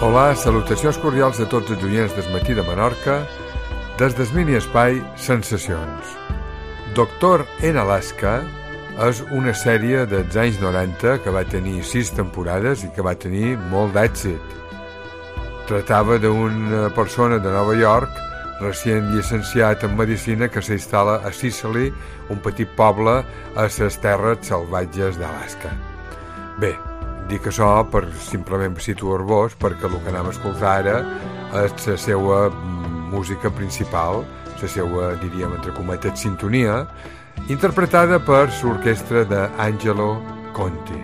Hola, salutacions cordials a tots els oients del Matí de Menorca, des del mini espai Sensacions. Doctor en Alaska és una sèrie dels anys 90 que va tenir 6 temporades i que va tenir molt d'èxit. Tractava d'una persona de Nova York, recient llicenciat en medicina, que s'instal·la a Sicily, un petit poble a les terres salvatges d'Alaska. Bé, dic això per simplement situar-vos, perquè el que anem a escoltar ara és la seva música principal, la seva, diríem, entre cometes, sintonia, interpretada per l'orquestra d'Angelo Conti.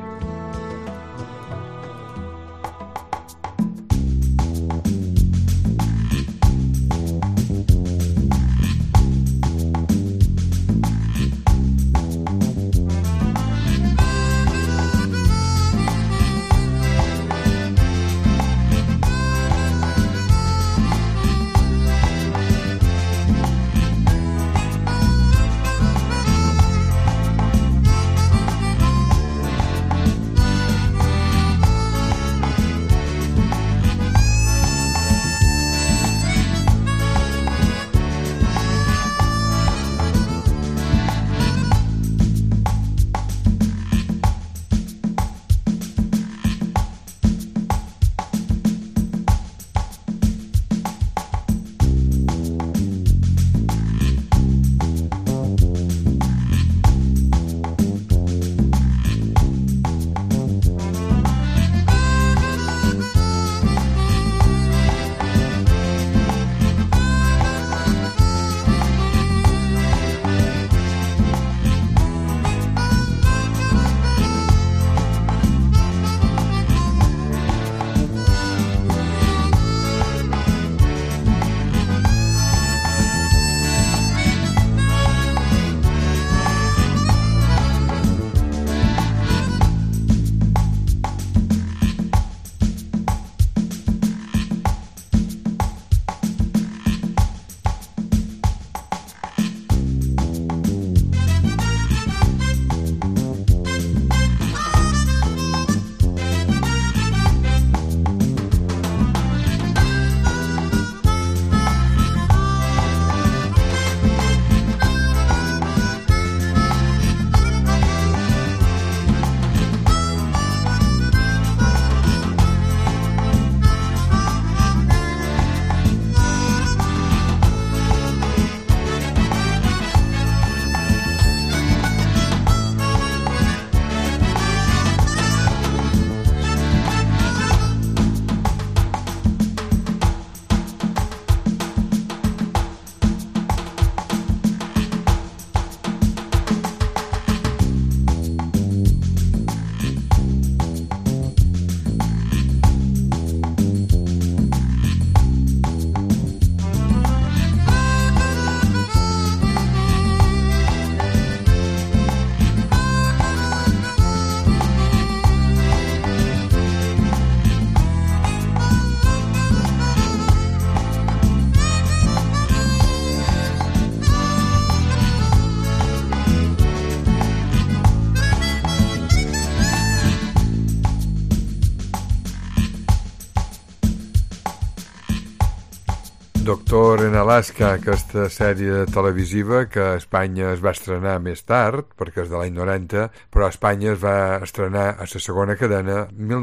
Doctor en Alaska, aquesta sèrie televisiva que a Espanya es va estrenar més tard, perquè és de l'any 90, però a Espanya es va estrenar a la segona cadena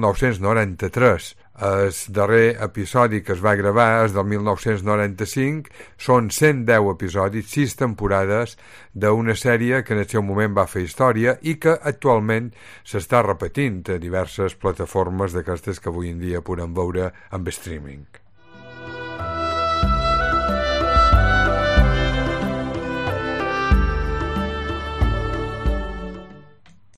1993. El darrer episodi que es va gravar és del 1995, són 110 episodis, 6 temporades d'una sèrie que en el seu moment va fer història i que actualment s'està repetint a diverses plataformes d'aquestes que avui en dia podem veure amb streaming.